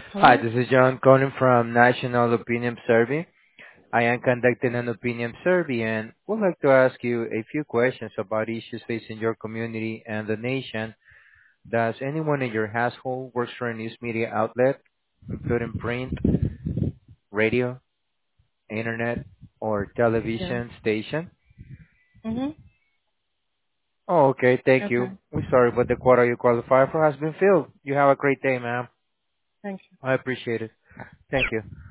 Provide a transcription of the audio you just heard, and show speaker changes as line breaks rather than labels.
Hi,
Hello?
this is John calling from National Opinion Survey. I am conducting an opinion survey and would like to ask you a few questions about issues facing your community and the nation. Does anyone in your household works for a news media outlet, including print, radio, internet, or
Yes.
television station?
Mm-hmm.
Oh, okay, thank
Okay.
you. We're sorry, but the quota you qualify for has been filled. You have a great day, ma'am.
Thank you.
I appreciate it. Thank you.